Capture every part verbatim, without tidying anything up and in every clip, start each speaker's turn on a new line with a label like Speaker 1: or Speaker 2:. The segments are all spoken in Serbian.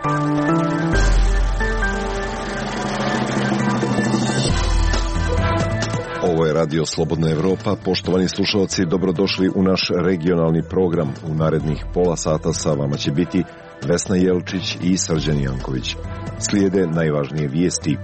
Speaker 1: Ovo je Radio Slobodna Evropa. Poštovani slušalci, dobrodošli u naš regionalni program. U narednih pola sata sa vama će biti Vesna Jelčić i Srđan Janković. Slijede najvažnije vijesti.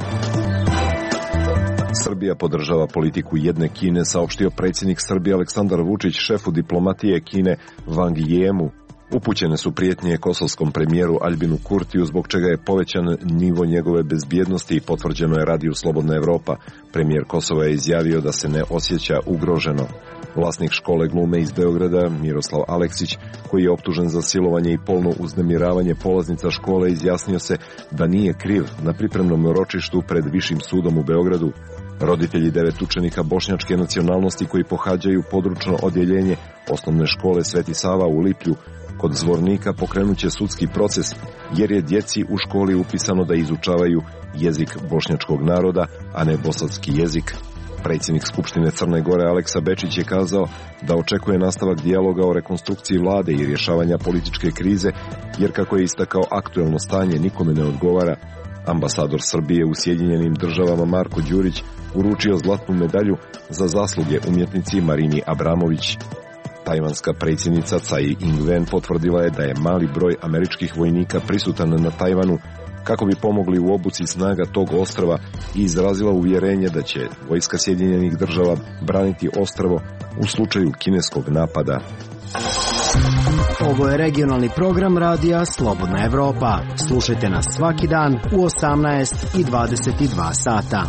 Speaker 1: Srbija podržava politiku jedne Kine, saopštio predsjednik Srbije Aleksandar Vučić šefu diplomatije Kine Wang Yiemu. Upućene su prijetnje kosovskom premijeru Aljbinu Kurtiju, zbog čega je povećan nivo njegove bezbjednosti i potvrđeno je Radiju Slobodna Evropa. Premijer Kosova je izjavio da se ne osjeća ugroženo. Vlasnik škole glume iz Beograda, Miroslav Aleksić, koji je optužen za silovanje i polno uznemiravanje polaznica škole, izjasnio se da nije kriv na pripremnom ročištu pred Višim sudom u Beogradu. Roditelji devet učenika bošnjačke nacionalnosti koji pohađaju područno odjeljenje osnovne škole Sveti Sava u Liplju kod Zvornika pokrenut će sudski proces, jer je djeci u školi upisano da izučavaju jezik bošnjačkog naroda, a ne bosanski jezik. Predsjednik Skupštine Crne Gore Aleksa Bečić je kazao da očekuje nastavak dijaloga o rekonstrukciji vlade i rješavanja političke krize, jer kako je istakao, aktuelno stanje nikome ne odgovara. Ambasador Srbije u Sjedinjenim Državama Marko Đurić uručio zlatnu medalju za zasluge umjetnici Marini Abramović. Tajvanska predsjednica Tsai Ing-wen potvrdila je da je mali broj američkih vojnika prisutan na Tajvanu kako bi pomogli u obuci snaga tog ostrva i izrazila uvjerenje da će vojska Sjedinjenih Država braniti ostrvo u slučaju kineskog napada.
Speaker 2: Ovo je regionalni program Radija Slobodna Evropa. Slušajte nas svaki dan u osamnaest i dvadeset dva sata.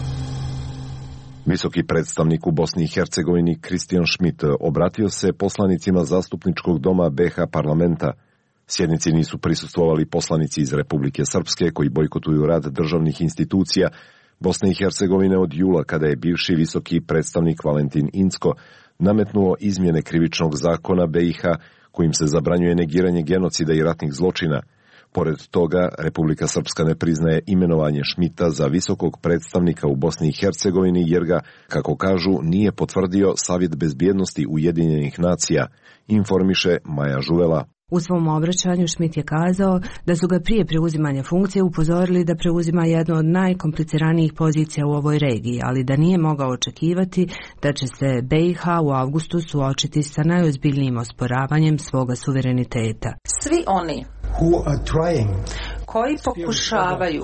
Speaker 1: Visoki predstavnik u Bosni i Hercegovini Kristijan Schmidt obratio se poslanicima zastupničkog doma be ha parlamenta. Sjednici nisu prisustvovali poslanici iz Republike Srpske koji bojkotuju rad državnih institucija Bosne i Hercegovine od jula, kada je bivši visoki predstavnik Valentin Incko nametnuo izmjene krivičnog zakona be i ha kojim se zabranjuje negiranje genocida i ratnih zločina. Pored toga, Republika Srpska ne priznaje imenovanje Schmidta za visokog predstavnika u Bosni i Hercegovini, jer ga, kako kažu, nije potvrdio Savjet bezbjednosti Ujedinjenih nacija, informiše Maja Žuvela.
Speaker 3: U svom obraćanju Schmidt je kazao da su ga prije preuzimanja funkcije upozorili da preuzima jednu od najkompliciranijih pozicija u ovoj regiji, ali da nije mogao očekivati da će se be i ha u avgustu suočiti sa najozbiljnijim osporavanjem svoga suvereniteta.
Speaker 4: Svi oni koji pokušavaju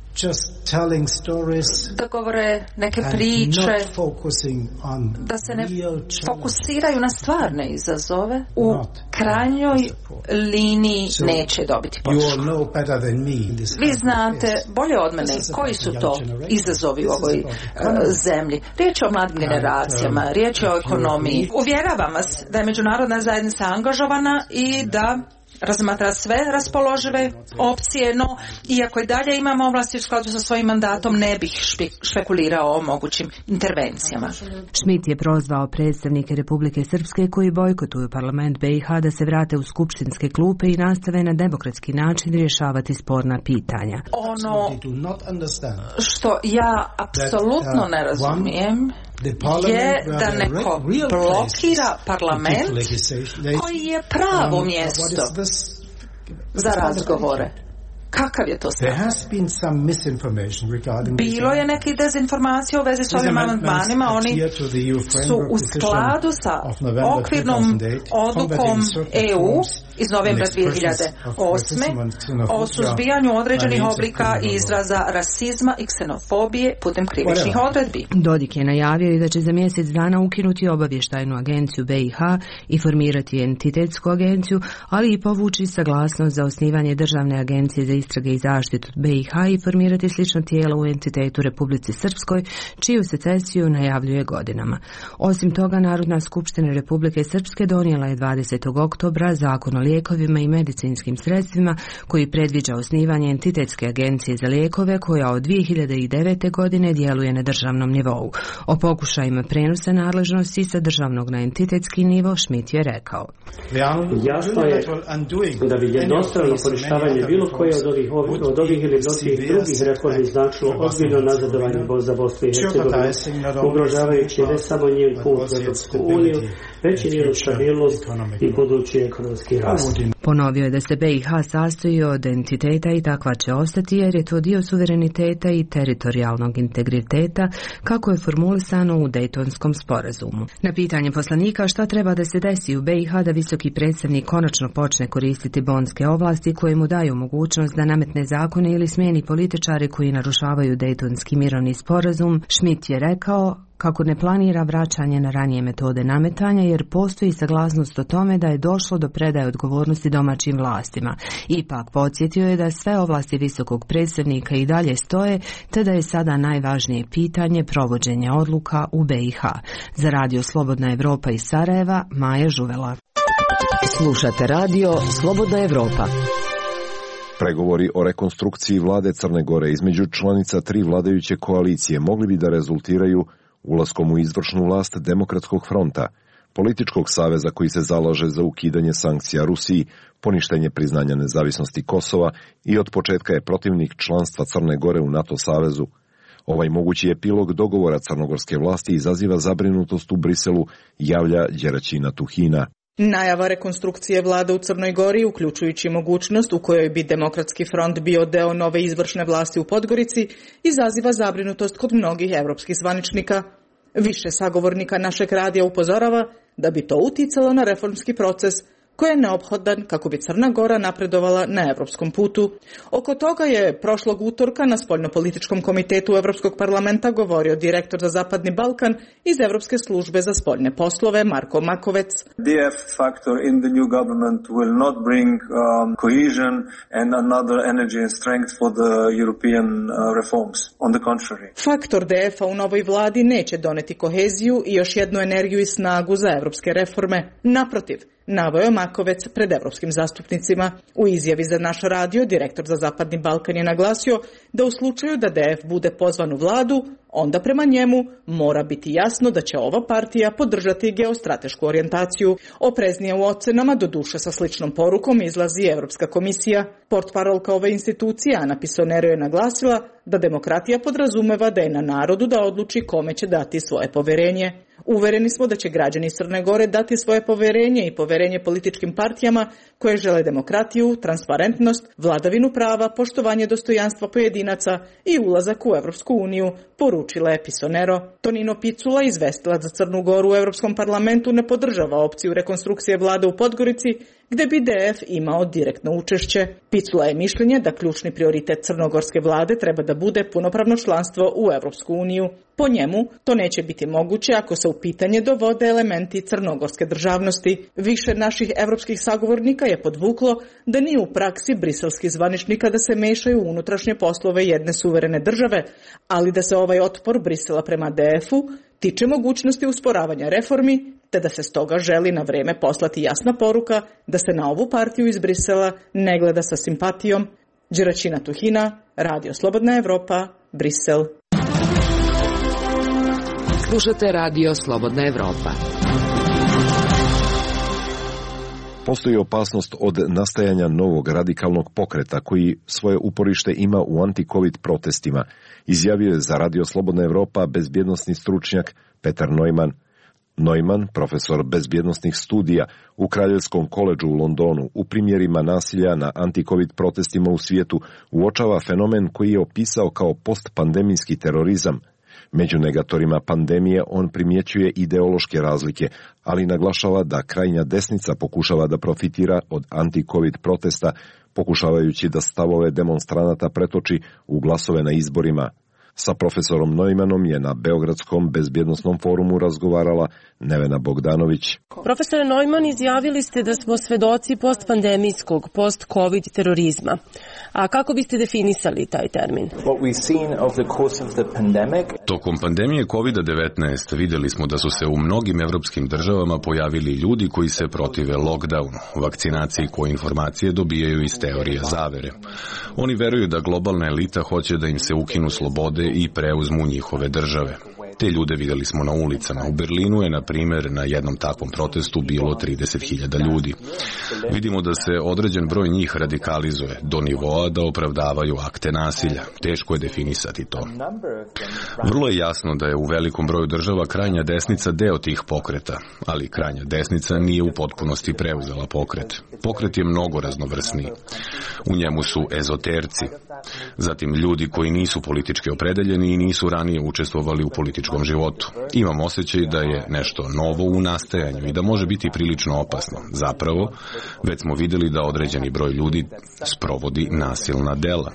Speaker 4: da govore neke priče, da se ne fokusiraju na stvarne izazove, u krajnjoj liniji neće dobiti podršku. Vi znate bolje od mene koji su to izazovi u ovoj uh, zemlji. Riječ je o mladim generacijama, riječ je o ekonomiji. Uvjeravam vas da je međunarodna zajednica angažovana i da razmatra sve raspoložive opcije, no iako i dalje imamo ovlasti u skladu sa svojim mandatom, ne bih špekulirao o mogućim intervencijama.
Speaker 3: Schmidt je prozvao predstavnike Republike Srpske koji bojkotuju parlament be i ha da se vrate u skupštinske klupe i nastave na demokratski način rješavati sporna pitanja.
Speaker 4: Ono što ja apsolutno ne razumijem je da neko blokira parlament koji je pravo mjesto za razgovore. Kakav je to stav? Bilo je neke dezinformacije u vezi s ovim amandmanima. Oni su u skladu sa okvirnom odlukom e u iz novembra dvije hiljade osme o suzbijanju određenih oblika izraza rasizma i ksenofobije putem krivičnih odredbi.
Speaker 3: Dodik je najavio i da će za mjesec dana ukinuti obavještajnu agenciju be i ha i formirati entitetsku agenciju, ali i povući saglasnost za osnivanje državne agencije za istrage i zaštitu be i ha i formirati slično tijelo u entitetu Republici Srpskoj, čiju secesiju najavljuje godinama. Osim toga, Narodna skupština Republike Srpske donijela je dvadesetog oktobra zakon o lijekovima i medicinskim sredstvima koji predviđa osnivanje entitetske agencije za lijekove koja od dvije hiljade devete. godine djeluje na državnom nivou. O pokušajima prenosa nadležnosti sa državnog na entitetski nivo Schmidt je rekao:
Speaker 5: Jasno je da bi jednostavno poništavanje bilo koje od ovih, od ovih ili mnogih drugih reformi značilo ozbiljno nazadovanje za Bosnu i Hercegovinu, ugrožavajući ne samo njen put u Europsku uniju, veći mir, stabilnost i budući ekonomski rast.
Speaker 3: Ponovio je da se B i H sastoji od entiteta i takva će ostati jer je to dio suvereniteta i teritorijalnog integriteta kako je formulisano u Dejtonskom sporazumu. Na pitanje poslanika šta treba da se desi u B i H da visoki predstavnik konačno počne koristiti bonske ovlasti koje mu daju mogućnost da nametne zakone ili smijeni političare koji narušavaju Dejtonski mirovni sporazum, Schmidt je rekao kako ne planira vraćanje na ranije metode nametanja jer postoji saglasnost o tome da je došlo do predaje odgovornosti domaćim vlastima. Ipak podsjetio je da sve ovlasti visokog predstavnika i dalje stoje, te da je sada najvažnije pitanje provođenja odluka u B i H. Za radio Slobodna Evropa iz Sarajeva, Maja Žuvela.
Speaker 2: Slušate radio Slobodna Evropa.
Speaker 1: Pregovori o rekonstrukciji vlade Crne Gore između članica tri vladajuće koalicije mogli bi da rezultiraju ulaskom u izvršnu vlast Demokratskog fronta, političkog saveza koji se zalaže za ukidanje sankcija Rusiji, poništenje priznanja nezavisnosti Kosova i od početka je protivnik članstva Crne Gore u NATO savezu. Ovaj mogući epilog dogovora crnogorske vlasti izaziva zabrinutost u Briselu, javlja Đeraćina Tuhina.
Speaker 6: Najava rekonstrukcije vlade u Crnoj Gori, uključujući mogućnost u kojoj bi Demokratski front bio deo nove izvršne vlasti u Podgorici, izaziva zabrinutost kod mnogih evropskih zvaničnika. Više sagovornika našeg radija upozorava da bi to uticalo na reformski proces koji je neophodan kako bi Crna Gora napredovala na evropskom putu. Oko toga je prošlog utorka na spoljnopolitičkom komitetu Evropskog parlamenta govorio direktor za Zapadni Balkan iz Evropske službe za spoljne poslove Marko Makovec.
Speaker 7: D F factor in the new government will not bring um, cohesion and another energy and strength for the European uh, reforms. On the contrary.
Speaker 6: Faktor D F-a u novoj vladi neće doneti koheziju i još jednu energiju i snagu za evropske reforme. Naprotiv, naveo Makovec pred evropskim zastupnicima. U izjavi za naš radio, direktor za Zapadni Balkan je naglasio da u slučaju da D F bude pozvan u vladu, onda prema njemu mora biti jasno da će ova partija podržati geostratešku orijentaciju. Opreznije u ocenama, doduše sa sličnom porukom, izlazi Evropska komisija. Portparolka ove institucije, Ana Pisonero, je naglasila da demokratija podrazumeva da je na narodu da odluči kome će dati svoje poverenje. Uvereni smo da će građani Crne Gore dati svoje poverenje i poverenje političkim partijama koje žele demokratiju, transparentnost, vladavinu prava, poštovanje dostojanstva pojedinaca i ulazak u Evropsku uniju, poručila je Pisonero. Tonino Picula, izvestilac za Crnu Goru u Evropskom parlamentu, ne podržava opciju rekonstrukcije vlade u Podgorici, gde bi D F imao direktno učešće. Picula je mišljenje da ključni prioritet crnogorske vlade treba da bude punopravno članstvo u Evropsku uniju. Po njemu, to neće biti moguće ako se u pitanje dovode elementi crnogorske državnosti. Više naših evropskih sagovornika je podvuklo da nije u praksi briselskih zvaničnika da se mešaju u unutrašnje poslove jedne suverene države, ali da se ovaj otpor Brisela prema D F-u tiče mogućnosti usporavanja reformi, te da se stoga želi na vreme poslati jasna poruka da se na ovu partiju iz Brisela ne gleda sa simpatijom. Đeraćina Tuhina, Radio Slobodna Evropa, Brisel.
Speaker 2: Slušate Radio Slobodna Evropa.
Speaker 1: Postoji opasnost od nastajanja novog radikalnog pokreta koji svoje uporište ima u anti-covid protestima, izjavio je za Radio Slobodna Evropa bezbjednosni stručnjak Petar Neumann. Neumann, profesor bezbjednosnih studija u Kraljevskom koledžu u Londonu, u primjerima nasilja na anti-covid protestima u svijetu uočava fenomen koji je opisao kao postpandemijski terorizam. Među negatorima pandemije on primjećuje ideološke razlike, ali naglašava da krajnja desnica pokušava da profitira od anti-covid protesta, pokušavajući da stavove demonstranata pretoči u glasove na izborima. Sa profesorom Neumannom je na Beogradskom bezbjednosnom forumu razgovarala Nevena Bogdanović.
Speaker 8: Profesore Neumann, izjavili ste da smo svedoci postpandemijskog, post-covid terorizma. A kako biste definisali taj termin?
Speaker 9: Tokom pandemije kovid devetnaest vidjeli smo da su se u mnogim evropskim državama pojavili ljudi koji se protive lockdownu, vakcinaciji koje informacije dobijaju iz teorije zavere. Oni veruju da globalna elita hoće da im se ukinu slobode i preuzmu njihove države. Te ljude vidjeli smo na ulicama. U Berlinu je, na primjer, na jednom takvom protestu bilo trideset hiljada ljudi. Vidimo da se određen broj njih radikalizuje do nivoa da opravdavaju akte nasilja. Teško je definisati to. Vrlo je jasno da je u velikom broju država krajnja desnica deo tih pokreta, ali krajnja desnica nije u potpunosti preuzela pokret. Pokret je mnogo raznovrsniji. U njemu su ezoterci, zatim ljudi koji nisu politički opredeljeni i nisu ranije učestvovali u političkom životu. Imam osjećaj da je nešto novo u nastajanju i da može biti prilično opasno. Zapravo, već smo vidjeli da određeni broj ljudi sprovodi nasilna dela.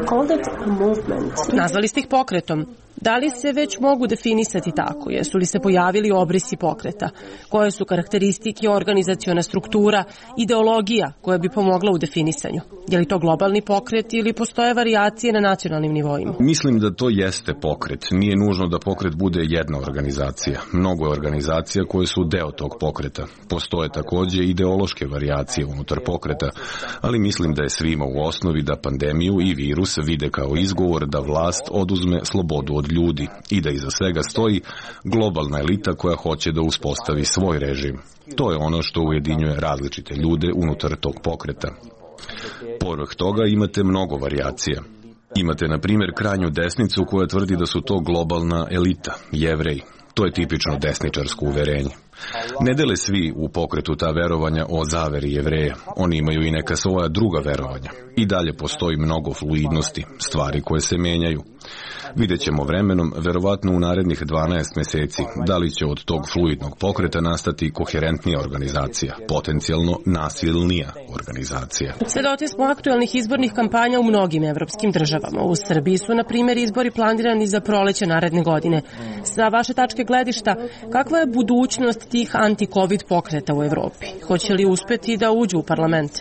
Speaker 8: Nazvali ste ih pokretom. Da li se već mogu definisati tako? Jesu li se pojavili obrisi pokreta? Koje su karakteristike, organizaciona struktura, ideologija koja bi pomogla u definisanju? Je li to globalni pokret ili postoje varijacije na nacionalnim nivoima?
Speaker 9: Mislim da to jeste pokret. Nije nužno da pokret bude jedna organizacija. Mnogo je organizacija koje su deo tog pokreta. Postoje također ideološke varijacije unutar pokreta, ali mislim da je svima u osnovi da pandemiju i virus vide kao izgovor da vlast oduzme slobodu od ljudi i da iza svega stoji globalna elita koja hoće da uspostavi svoj režim. To je ono što ujedinjuje različite ljude unutar tog pokreta. Povrh toga imate mnogo varijacija. Imate, na primjer, krajnju desnicu koja tvrdi da su to globalna elita, Jevreji. To je tipično desničarsko uverenje. Ne dele svi u pokretu ta verovanja o zaveri Jevreja. Oni imaju i neka svoja druga verovanja. I dalje postoji mnogo fluidnosti, stvari koje se menjaju. Vidjet ćemo vremenom, verovatno u narednih dvanaest mjeseci, da li će od tog fluidnog pokreta nastati koherentnija organizacija, potencijalno nasilnija organizacija.
Speaker 8: Svedoci smo aktualnih izbornih kampanja u mnogim evropskim državama. U Srbiji su, na primjer, izbori planirani za proleće naredne godine. Sa vaše tačke gledišta, kakva je budućnost tih anti-covid pokreta u Evropi? Hoće li uspeti da uđu u parlament?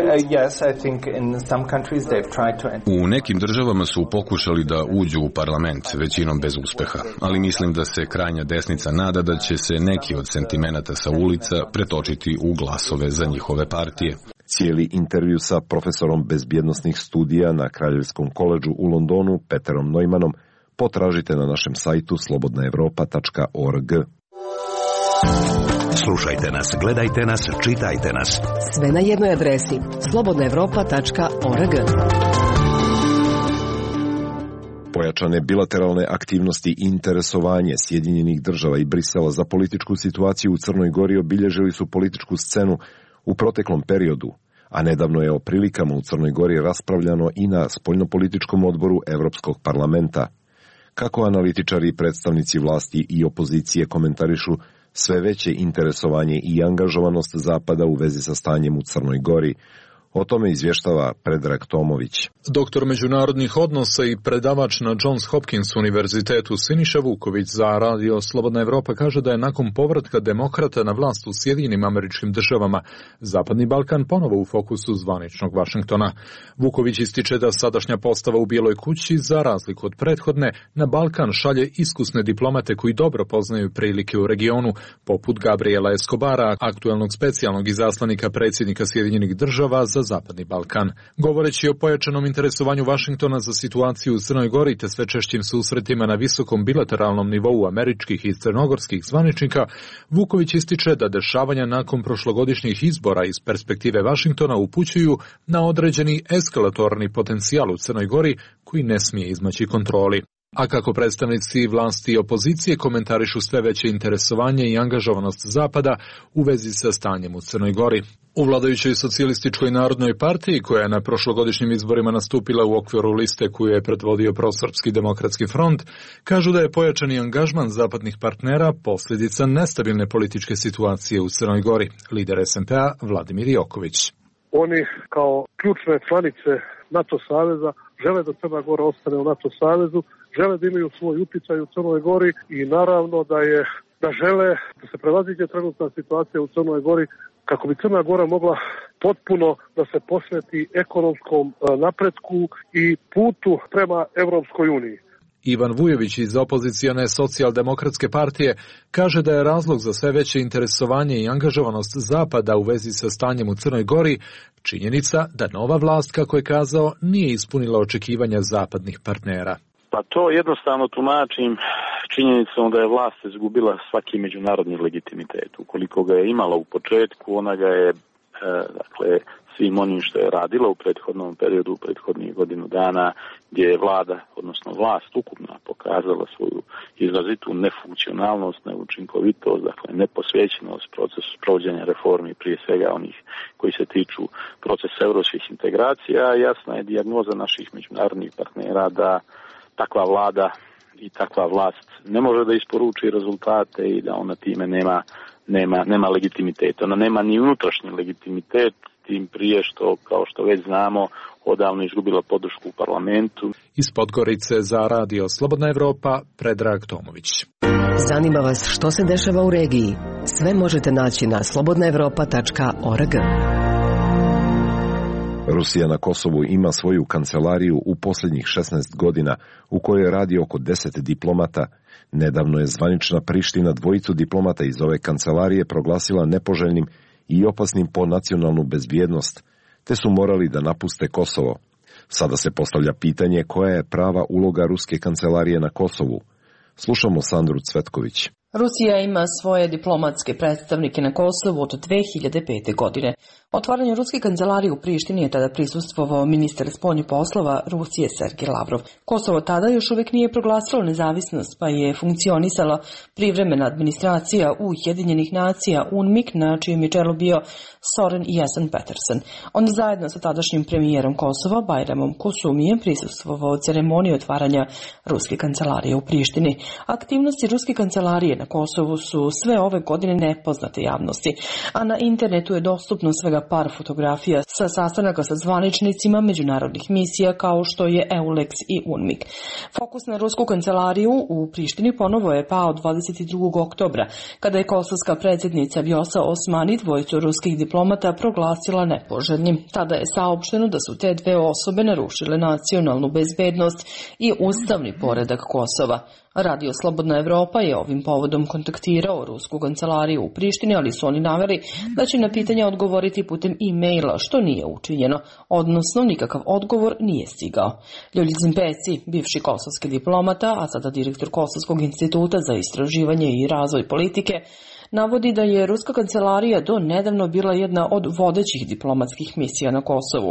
Speaker 9: U nekim državama su pokušali da uđu u parlament, većinom bez uspeha, ali mislim da se krajnja desnica nada da će se neki od sentimenata sa ulica pretočiti u glasove za njihove partije.
Speaker 1: Cijeli intervju sa profesorom bezbjednosnih studija na Kraljevskom koledžu u Londonu, Peterom Neumannom, potražite na našem sajtu slobodna evropa tačka org.
Speaker 10: Slušajte nas, gledajte nas, čitajte nas.
Speaker 11: Sve na jednoj adresi slobodna evropa tačka org.
Speaker 1: Pojačane bilateralne aktivnosti i interesovanje Sjedinjenih država i Brisela za političku situaciju u Crnoj Gori obilježili su političku scenu u proteklom periodu, a nedavno je o prilikama u Crnoj Gori raspravljano i na spoljnopolitičkom odboru Evropskog parlamenta. Kako analitičari i predstavnici vlasti i opozicije komentarišu sve veće interesovanje i angažovanost Zapada u vezi sa stanjem u Crnoj Gori, o tome izvještava Predrag Tomović.
Speaker 12: Doktor međunarodnih odnosa i predavač na Johns Hopkins univerzitetu Siniša Vuković za radio Slobodna Evropa kaže da je nakon povratka demokrata na vlast u Sjedinjenim Američkim Državama Zapadni Balkan ponovo u fokusu zvaničnog Vašingtona. Vuković ističe da sadašnja postava u Bijeloj kući, za razliku od prethodne, na Balkan šalje iskusne diplomate koji dobro poznaju prilike u regionu, poput Gabriela Escobara, aktuelnog specijalnog izaslanika predsjednika Sjedinjenih Država za Zapadni Balkan. Govoreći o pojačanom interesovanju Vašingtona za situaciju u Crnoj Gori te sve češćim susretima na visokom bilateralnom nivou američkih i crnogorskih zvaničnika, Vuković ističe da dešavanja nakon prošlogodišnjih izbora iz perspektive Vašingtona upućuju na određeni eskalatorni potencijal u Crnoj Gori koji ne smije izmaći kontroli. A kako predstavnici vlasti i opozicije komentarišu sve veće interesovanje i angažovanost Zapada u vezi sa stanjem u Crnoj Gori. U vladajućoj socijalističkoj narodnoj partiji, koja je na prošlogodišnjim izborima nastupila u okviru liste koju je predvodio prosrpski demokratski front, kažu da je pojačani angažman zapadnih partnera posljedica nestabilne političke situacije u Crnoj Gori. Lider es en pe-a Vladimir Joković.
Speaker 13: Oni kao ključne članice NATO saveza žele da Crna Gora ostane u NATO savezu, žele da imaju svoj utjecaj u Crnoj Gori i naravno da je da žele da se prevaziđe trenutna situacija u Crnoj Gori kako bi Crna Gora mogla potpuno da se posveti ekonomskom napretku i putu prema Evropskoj uniji.
Speaker 12: Ivan Vujović iz opozicione socijaldemokratske partije kaže da je razlog za sve veće interesovanje i angažovanost Zapada u vezi sa stanjem u Crnoj Gori činjenica da nova vlast, kako je kazao, nije ispunila očekivanja zapadnih partnera.
Speaker 14: Pa to jednostavno tumačim činjenicom da je vlast izgubila svaki međunarodni legitimitet. Ukoliko ga je imala u početku, ona ga je, e, dakle, svim onim što je radila u prethodnom periodu, u prethodnih godinu dana, gdje je vlada, odnosno vlast ukupno pokazala svoju izrazitu nefunkcionalnost, neučinkovitost, dakle neposvećenost procesu provođenja reformi, prije svega onih koji se tiču procesa europskih integracija. Jasna je dijagnoza naših međunarodnih partnera da takva vlada i takva vlast ne može da isporuči rezultate i da ona time nema, nema, nema legitimitet. Ona nema ni unutrašnji legitimitet, tim prije što, kao što već znamo, odavno izgubila podršku u parlamentu.
Speaker 12: Iz Podgorice za radio Slobodna Evropa, Predrag Tomović.
Speaker 11: Zanima vas što se dešava u regiji? Sve možete naći na slobodna evropa tačka org.
Speaker 1: Rusija na Kosovu ima svoju kancelariju u posljednjih šesnaest godina, u kojoj radi oko deset diplomata. Nedavno je zvanična Priština dvojicu diplomata iz ove kancelarije proglasila nepoželjnim i opasnim po nacionalnu bezbjednost, te su morali da napuste Kosovo. Sada se postavlja pitanje koja je prava uloga ruske kancelarije na Kosovu. Slušamo Sandru Cvetković.
Speaker 15: Rusija ima svoje diplomatske predstavnike na Kosovu od dve hiljade pete. godine. Otvaranje ruske kancelarije u Prištini je tada prisustvovao ministar spoljnih poslova Rusije Sergej Lavrov. Kosovo tada još uvijek nije proglasilo nezavisnost, pa je funkcionisala privremena administracija Ujedinjenih nacija U N M I K, na čijem je čelu bio Soren Jessen-Petersen. On zajedno sa tadašnjim premijerom Kosova, Bajramom Kosumijem, prisustvovao ceremoniji otvaranja ruske kancelarije u Prištini. Aktivnosti ruske kancelarije na Kosovu su sve ove godine nepoznate javnosti, a na internetu je dostupno svega par fotografija sa sastanaka sa zvaničnicima međunarodnih misija kao što je EULEX i U N M I K. Fokus na rusku kancelariju u Prištini ponovo je pao dvadeset drugog oktobra, kada je kosovska predsjednica Vjosa Osmani dvojicu ruskih diplomata proglasila nepoželjnim. Tada je saopšteno da su te dve osobe narušile nacionalnu bezbednost i ustavni poredak Kosova. Radio Slobodna Evropa je ovim povodom kontaktirao rusku kancelariju u Prištini, ali su oni naveli da će na pitanja odgovoriti putem e-maila, što nije učinjeno, odnosno nikakav odgovor nije stigao. Ljuljizim Peci, bivši kosovski diplomata, a sada direktor Kosovskog instituta za istraživanje i razvoj politike, navodi da je ruska kancelarija do nedavno bila jedna od vodećih diplomatskih misija na Kosovu.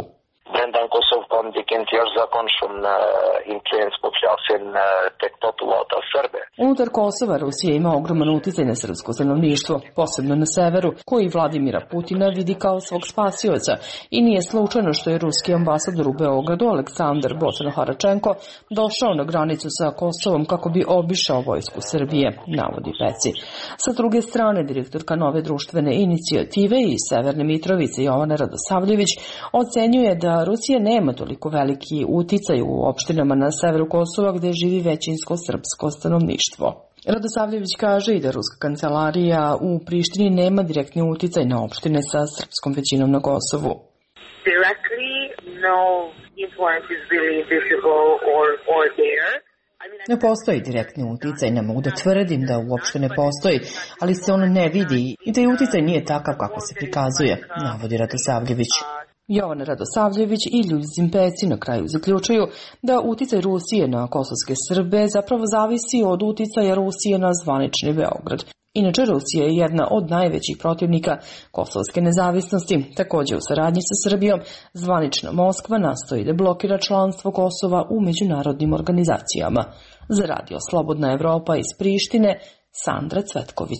Speaker 15: Unutar Kosova Rusija ima ogroman utjecaj na srpsko stanovništvo, posebno na severu, koji Vladimira Putina vidi kao svog spasioca, i nije slučajno što je ruski ambasador u Beogradu Aleksandar Bocano-Haračenko došao na granicu sa Kosovom kako bi obišao vojsku Srbije, navodi Peci. Sa druge strane, direktorka nove društvene inicijative iz Severne Mitrovice Jovana Radosavljević ocenjuje da Rusija nema toliko veliki uticaj u opštinama na severu Kosova gde živi većinsko srpsko stanovništvo. Radosavljević kaže i da ruska kancelarija u Prištini nema direktni uticaj na opštine sa srpskom većinom na Kosovu.
Speaker 16: Directly, no influence is really visible or, or there.
Speaker 15: Ne postoji direktni uticaj, ne mogu da tvrdim da uopšte ne postoji, ali se on ne vidi i taj uticaj nije takav kako se prikazuje, navodi Radosavljević. Jovana Radosavljević i Ljuljizim Peci na kraju zaključuju da uticaj Rusije na kosovske Srbe zapravo zavisi od uticaja Rusije na zvanični Beograd. Inače, Rusija je jedna od najvećih protivnika kosovske nezavisnosti. Također u saradnji sa Srbijom, zvanična Moskva nastoji da blokira članstvo Kosova u međunarodnim organizacijama. Za radio Slobodna Evropa iz Prištine, Sandra Cvetković.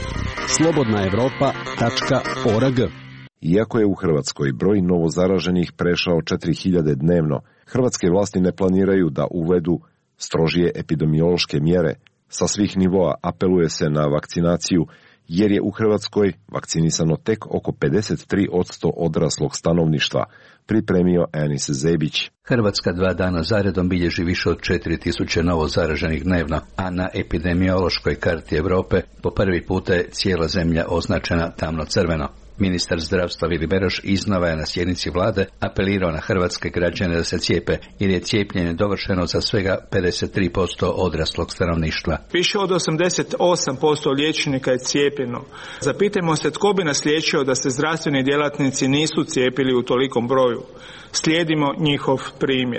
Speaker 2: slobodna evropa tačka org.
Speaker 1: Iako je u Hrvatskoj broj novozaraženih prešao četiri hiljade dnevno, hrvatske vlasti ne planiraju da uvedu strožije epidemiološke mjere. Sa svih nivoa apeluje se na vakcinaciju, jer je u Hrvatskoj vakcinisano tek oko pedeset tri posto odraslog stanovništva, pripremio Enis Zebić.
Speaker 17: Hrvatska dva dana zaredom bilježi više od četiri tisuće novo zaraženih dnevno, a na epidemiološkoj karti Europe po prvi puta je cijela zemlja označena tamno-crveno. Ministar zdravstva Vili Beroš iznova je na sjednici vlade apelirao na hrvatske građane da se cijepe, jer je cijepljenje dovršeno za svega pedeset tri posto odraslog stanovništva.
Speaker 18: Više od osamdeset osam posto liječnika je cijepljeno. Zapitajmo se tko bi nas liječio da se zdravstveni djelatnici nisu cijepili u tolikom broju. Slijedimo njihov primjer.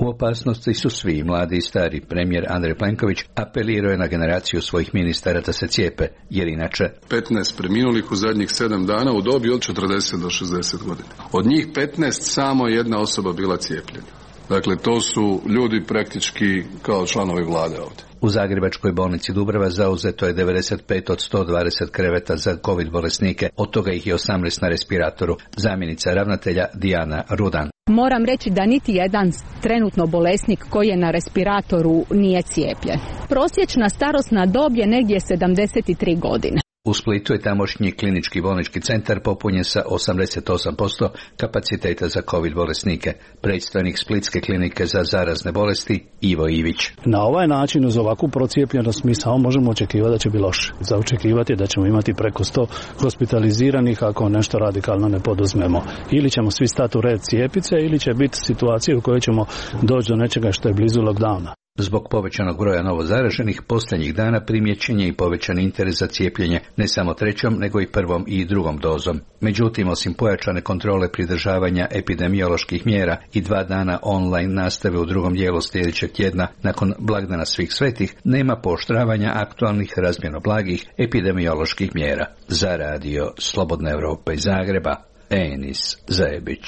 Speaker 17: U opasnosti su svi, mladi i stari. Premijer Andrej Plenković apelirao je na generaciju svojih ministara da se cijepe, jer inače...
Speaker 19: petnaest preminulih u zadnjih sedam dana u dobi od četrdeset do šezdeset godina. Od njih petnaest samo jedna osoba bila cijepljena. Dakle, to su ljudi praktički kao članovi vlade ovdje.
Speaker 17: U Zagrebačkoj bolnici Dubrava zauzeto je devedeset pet od sto dvadeset kreveta za COVID bolesnike, od toga ih je osamnaest na respiratoru. Zamjenica ravnatelja Dijana Rudan.
Speaker 20: Moram reći da niti jedan trenutno bolesnik koji je na respiratoru nije cijepljen. Prosječna starosna dob je negdje sedamdeset tri godine.
Speaker 17: U Splitu je tamošnji klinički bolnički centar popunjen sa osamdeset osam posto kapaciteta za COVID bolesnike. Predstavnik Splitske klinike za zarazne bolesti Ivo Ivić.
Speaker 21: Na ovaj način uz ovakvu procijepljenost mi samo možemo očekivati da će biti loše. Za očekivati je da ćemo imati preko sto hospitaliziranih ako nešto radikalno ne poduzmemo. Ili ćemo svi stati u red cijepice ili će biti situacija u kojoj ćemo doći do nečega što je blizu lockdowna.
Speaker 17: Zbog povećanog broja novozaraženih, posljednjih dana primijećen je i povećan interes za cijepljenje, ne samo trećom, nego i prvom i drugom dozom. Međutim, osim pojačane kontrole pridržavanja epidemioloških mjera i dva dana online nastave u drugom dijelu sljedećeg tjedna, nakon blagdana svih svetih, nema pooštravanja aktualnih razmjerno blagih epidemioloških mjera. Za radio Slobodna Evropa iz Zagreba, Enis Zajebić.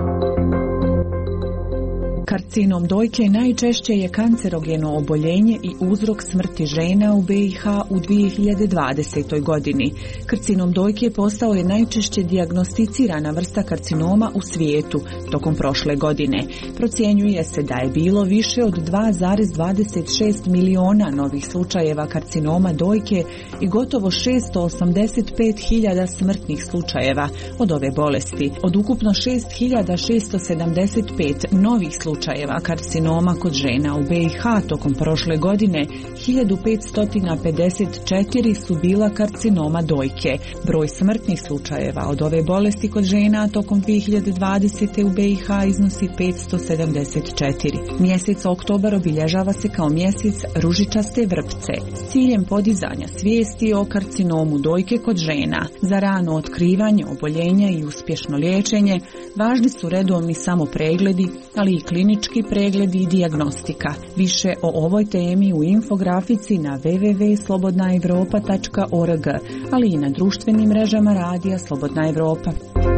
Speaker 22: Karcinom dojke najčešće je kancerogeno oboljenje i uzrok smrti žena u B i H u dvije hiljade dvadesetoj godini. Karcinom dojke postao je najčešće dijagnosticirana vrsta karcinoma u svijetu tokom prošle godine. Procjenjuje se da je bilo više od dva zarez dvadeset šest miliona novih slučajeva karcinoma dojke i gotovo šesto osamdeset pet hiljada smrtnih slučajeva od ove bolesti. Od ukupno šest hiljada šesto sedamdeset pet novih slučajeva slučajeva karcinoma kod žena u B i H tokom prošle godine, hiljadu petsto pedeset četiri su bila karcinoma dojke. Broj smrtnih slučajeva od ove bolesti kod žena tokom dvije hiljade dvadesete u B i H iznosi petsto sedamdeset četiri. Mjesec oktobar obilježava se kao mjesec ružičaste vrpce s ciljem podizanja svijesti o karcinomu dojke kod žena. Za rano otkrivanje oboljenja i uspješno liječenje važni su redovni samopregledi, ali i klinički pregledi i dijagnostika. Više o ovoj temi u infografici na w w w tačka slobodna evropa tačka org, ali i na društvenim mrežama radija Slobodna Evropa.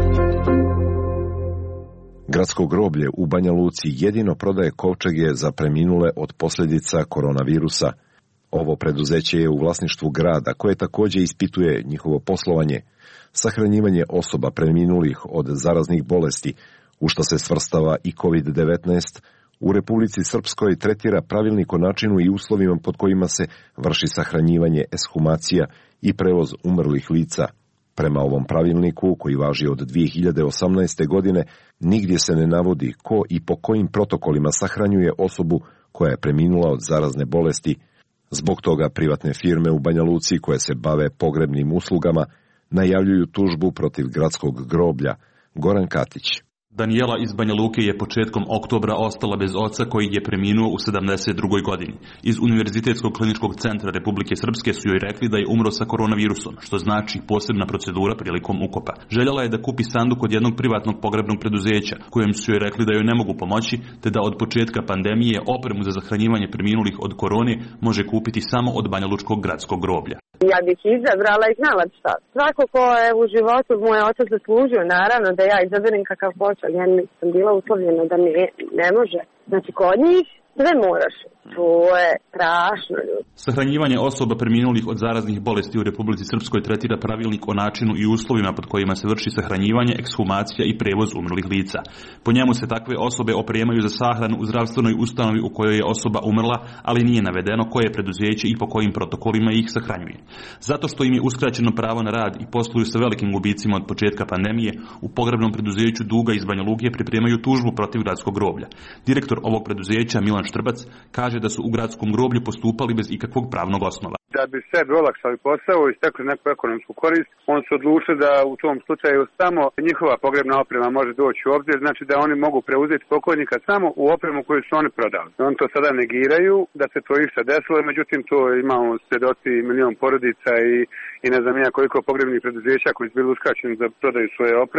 Speaker 1: Gradsko groblje u Banja Luci jedino prodaje kovčege za preminule od posljedica koronavirusa. Ovo preduzeće je u vlasništvu grada, koje također ispituje njihovo poslovanje, sahranjivanje osoba preminulih od zaraznih bolesti, u što se svrstava i kovid devetnaest, u Republici Srpskoj tretira pravilnik o načinu i uslovima pod kojima se vrši sahranjivanje, ekshumacija i prevoz umrlih lica. Prema ovom pravilniku, koji važi od dvije hiljade osamnaeste. godine, nigdje se ne navodi ko i po kojim protokolima sahranjuje osobu koja je preminula od zarazne bolesti. Zbog toga privatne firme u Banja Luci koje se bave pogrebnim uslugama najavljuju tužbu protiv gradskog groblja. Goran Katić.
Speaker 23: Danijela iz Banja Luke je početkom oktobra ostala bez oca koji je preminuo u sedamdeset drugoj godini. Iz Univerzitetskog kliničkog centra Republike Srpske su joj rekli da je umro sa koronavirusom, što znači posebna procedura prilikom ukopa. Željela je da kupi sanduk od jednog privatnog pogrebnog preduzeća, kojem su joj rekli da joj ne mogu pomoći, te da od početka pandemije opremu za zahranjivanje preminulih od korone može kupiti samo od Banja Lučkog gradskog groblja.
Speaker 24: Ja bih izabrala i znala šta. Svako ko je u životu moj otac zaslužio, naravno da ja izaberem kakav hoću, ja nisam bila uslovljena da mi ne može. Znači kod njih sve moraš. To je strašno, ljudi.
Speaker 23: Sahranjivanje osoba preminulih od zaraznih bolesti u Republici Srpskoj tretira pravilnik o načinu i uslovima pod kojima se vrši sahranjivanje, ekshumacija i prevoz umrlih lica. Po njemu se takve osobe opremaju za sahranu u zdravstvenoj ustanovi u kojoj je osoba umrla, ali nije navedeno koje preduzeće i po kojim protokolima ih sahranjuje. Zato što im je uskraćeno pravo na rad i posluju sa velikim gubicima od početka pandemije, u pogrebnom preduzeću Duga iz Banja Luke pripremaju tužbu protiv gradskog groblja. Direktor ovog preduzeća Milan Štrbac kaže da su u gradskom groblju postupali bez ikakvog pravnog osnova.
Speaker 25: Da bi sebi olakšali posao i stekli neku ekonomsku korist, on su odlučili da u tom slučaju samo njihova pogrebna oprema može doći u obzir, znači da oni mogu preuzeti pokojnika samo u opremu koju su oni prodali. Oni to sada negiraju da se to išta desilo, međutim to imamo svjedoci milion porodica i, i ne znam ja koliko pogrebnih preduzeća koji su bili uskraćeni za prodaju svoje opreme.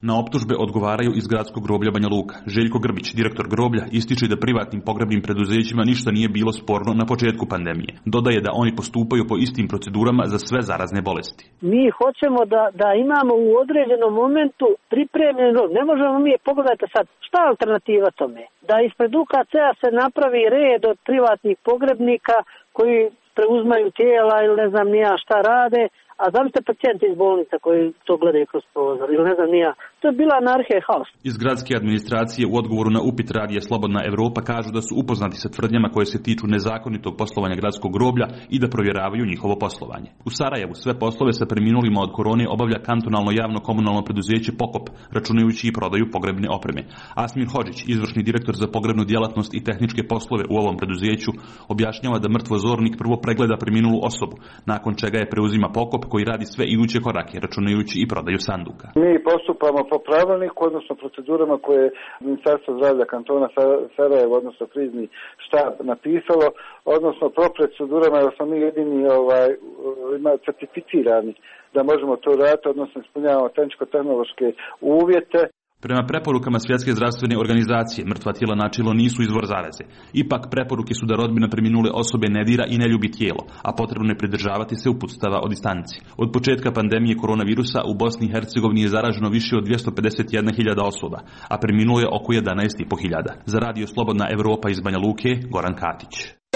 Speaker 23: Na optužbe odgovaraju iz gradskog groblja Banja Luka. Željko Grbić, direktor groblja, ističe da privatnim pogrebnim preduzećima ništa nije bilo sporno na početku pandemije. Dodaje da oni postupaju po istim procedurama za sve zarazne bolesti.
Speaker 3: Mi hoćemo da, da imamo u određenom momentu pripremljen rok. Ne možemo mi, pogledajte sad, šta je alternativa tome? Da ispred U K C-a se napravi red od privatnih pogrebnika koji preuzmaju tijela ili ne znam nija šta rade, a zamislite pacijente iz bolnica koji to gledaju kroz prozor ili ne znam nija. To je bila anarhija i haos.
Speaker 23: Iz gradske administracije u odgovoru na upit radija Slobodna Evropa kažu da su upoznati sa tvrdnjama koje se tiču nezakonitog poslovanja gradskog groblja i da provjeravaju njihovo poslovanje. U Sarajevu sve poslove sa preminulima od korone obavlja kantonalno javno komunalno preduzeće Pokop, računajući i prodaju pogrebne opreme. Asmir Hodžić, izvršni direktor za pogrebnu djelatnost i tehničke poslove u ovom preduzeću, objašnjava da mrtvozornik prvo pregleda preminulu osobu, nakon čega je preuzima Pokop koji radi sve iduće korake, računajući i prodaju sanduka.
Speaker 4: Mi postupamo po pravilniku, odnosno procedurama koje je Ministarstvo zdravlja kantona Sarajevo, odnosno krizni štab napisalo, odnosno po procedurama, jer smo mi jedini ovaj, ima certificirani da možemo to raditi, odnosno ispunjavamo tehničko-tehnološke uvjete.
Speaker 23: Prema preporukama Svjetske zdravstvene organizacije, mrtva tijela načelo nisu izvor zaraze. Ipak preporuke su da rodbina preminule osobe ne dira i ne ljubi tijelo, a potrebno je pridržavati se uputstava o distanci. Od početka pandemije koronavirusa u Bosni i Hercegovini je zaraženo više od dvjesto pedeset jedna hiljada osoba, a preminulo je oko jedanaest i po hiljada. Za radio Slobodna Evropa iz Banja Luke, Goran Katić.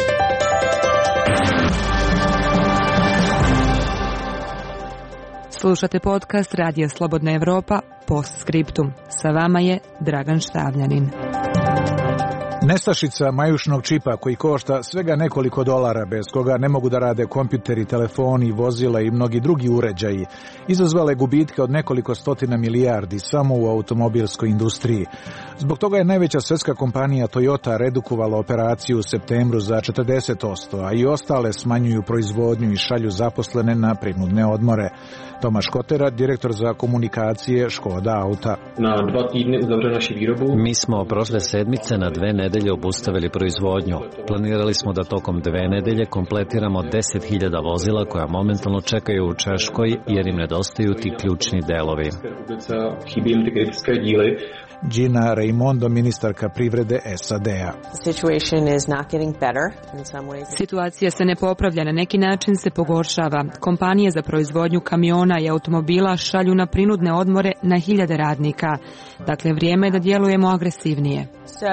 Speaker 5: Slušate podcast Radija Slobodna Evropa, Postscriptum. Sa vama je Dragan Štavljanin.
Speaker 6: Nestašica majušnog čipa koji košta svega nekoliko dolara, bez koga ne mogu da rade kompjuteri, telefoni, vozila i mnogi drugi uređaji, izazvala je gubitke od nekoliko stotina milijardi samo u automobilskoj industriji. Zbog toga je najveća svjetska kompanija Toyota redukovala operaciju u septembru za četrdeset posto, a i ostale smanjuju proizvodnju i šalju zaposlene na prinudne odmore. Tomaš Kotera, direktor za komunikacije Škoda Auta.
Speaker 7: Na dva tjedne uzavre naši výrobu.
Speaker 26: Mi smo prošle sedmice na dve nedelje obustavili proizvodnju. Planirali smo da tokom dve nedelje kompletiramo deset hiljada vozila koja momentalno čekaju u Češkoj jer im nedostaju ti ključni delovi.
Speaker 6: Gina Raimondo, ministarka privrede S A D-a.
Speaker 5: Situacija se ne popravlja, na neki način se pogoršava. Kompanije za proizvodnju kamiona i automobila šalju na prinudne odmore na hiljade radnika. Dakle, vrijeme je da djelujemo agresivnije.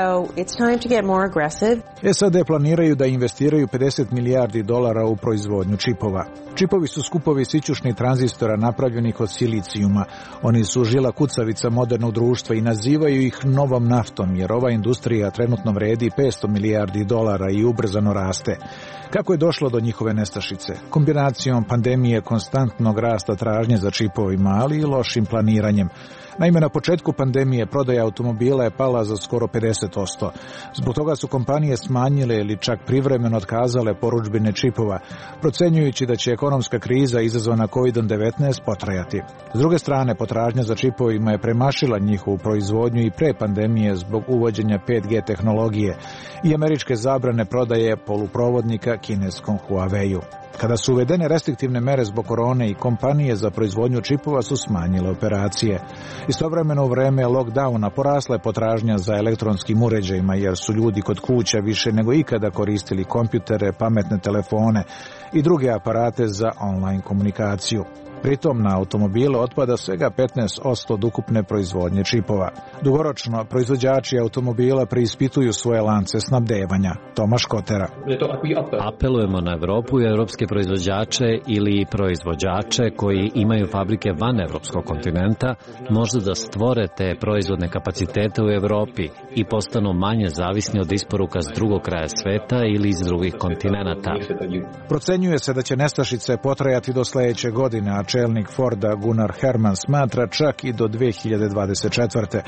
Speaker 6: S A D planiraju da investiraju pedeset milijardi dolara u proizvodnju čipova. Čipovi su skupovi sićušnih tranzistora napravljenih od silicijuma. Oni su žila kucavica modernog društva i nazivaju ih novom naftom, jer ova industrija trenutno vredi petsto milijardi dolara i ubrzano raste. Kako je došlo do njihove nestašice? Kombinacijom pandemije, konstantnog rasta tražnje za čipovima, ali i lošim planiranjem. Naime, na početku pandemije prodaja automobila je pala za skoro pedeset posto. Zbog toga su kompanije smanjile ili čak privremeno otkazale porudžbine čipova, procenjujući da će ekonomska kriza izazvana kovid devetnaest potrajati. S druge strane, potražnja za čipovima je premašila njihovu proizvodnju i pre pandemije zbog uvođenja pet G tehnologije i američke zabrane prodaje poluprovodnika kineskom Huawei-u. Kada su uvedene restriktivne mere zbog korone i kompanije za proizvodnju čipova su smanjile operacije. Istovremeno u vreme lockdowna porasla je potražnja za elektronskim uređajima jer su ljudi kod kuća više nego ikada koristili kompjutere, pametne telefone i druge aparate za online komunikaciju. Pritom na automobile otpada svega petnaest posto od ukupne proizvodnje čipova. Dugoročno, proizvođači automobila preispituju svoje lance snabdevanja. Tomaš Kotera.
Speaker 26: Apelujemo na Evropu i evropske proizvođače ili proizvođače koji imaju fabrike van evropskog kontinenta, možda da stvore te proizvodne kapacitete u Evropi i postanu manje zavisni od isporuka s drugog kraja sveta ili iz drugih kontinenata.
Speaker 6: Procenjuje se da će nestašice potrajati do sljedeće godine, a čelnik Forda Gunnar Herman smatra čak i do dve hiljade dvadeset četvrte.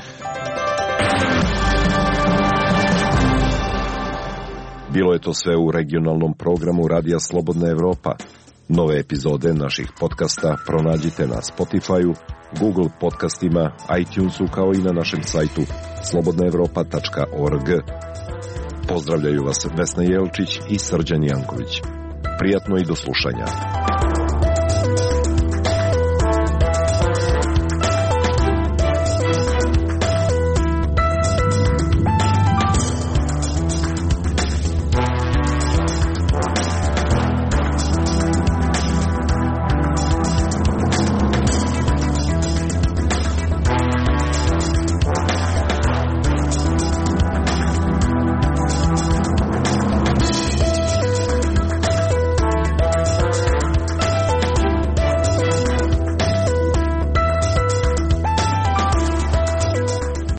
Speaker 1: Bilo je to sve u regionalnom programu Radija Slobodna Evropa. Nove epizode naših podcasta pronađite na Spotify-u, Google podcastima, iTunesu kao i na našem sajtu slobodna evropa tačka org. Pozdravljaju vas Vesna Jelčić i Srđan Janković. Prijatno i do slušanja.